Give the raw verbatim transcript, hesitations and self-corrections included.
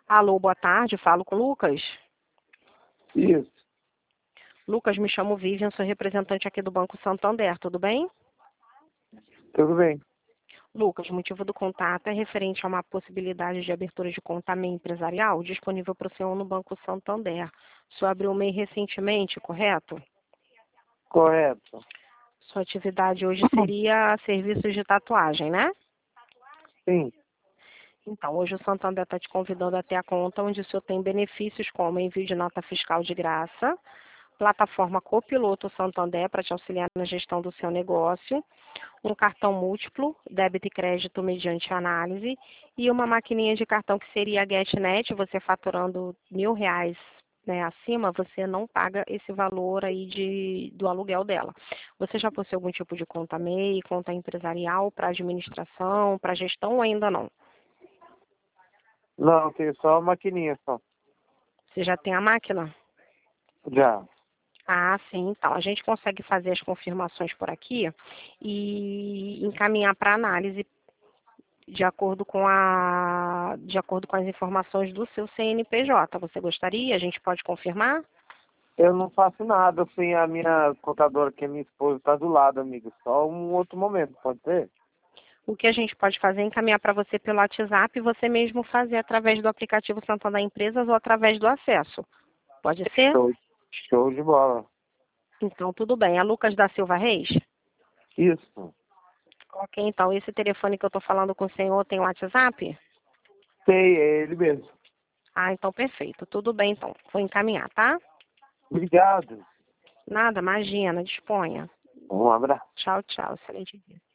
Alô, boa tarde, falo com o Lucas. Isso, Lucas, me chamo Vivian, sou representante aqui do Banco Santander, tudo bem? tudo bem. Lucas, o motivo do contato é referente a uma possibilidade de abertura de conta M E I empresarial disponível para o senhor no Banco Santander. O senhor abriu o M E I recentemente, correto? Correto. Sua atividade hoje seria serviços de tatuagem, né? Sim, Então, hoje o Santander está te convidando a ter a conta onde o senhor tem benefícios como envio de nota fiscal de graça, plataforma Copiloto Santander para te auxiliar na gestão do seu negócio, um cartão múltiplo, débito e crédito mediante análise, e uma maquininha de cartão que seria a GetNet, você faturando mil reais, né, acima, você não paga esse valor aí de, do aluguel dela. Você já possui algum tipo de conta M E I, conta empresarial para administração, para gestão ou ainda não? não, tem só a maquininha só. Você já tem a máquina? Já. Ah, sim, então. A gente consegue fazer as confirmações por aqui e encaminhar para análise de acordo com a de acordo com as informações do seu C N P J. Você gostaria? A gente pode confirmar? Eu não faço nada sem a minha contadora, que é minha esposa, está do lado, amigo. Só um outro momento, pode ser? O que a gente pode fazer é encaminhar para você pelo WhatsApp e você mesmo fazer através do aplicativo Santander Empresas ou através do acesso. Pode ser? Show, show de bola. Então, tudo bem. É Lucas da Silva Reis? Isso. Ok, então. Esse telefone que eu estou falando com o senhor tem WhatsApp? Sei, é ele mesmo. Ah, então perfeito. Tudo bem, então. Vou encaminhar, tá? Obrigado. Nada, imagina, disponha. Um abraço. Tchau, tchau. Excelente dia.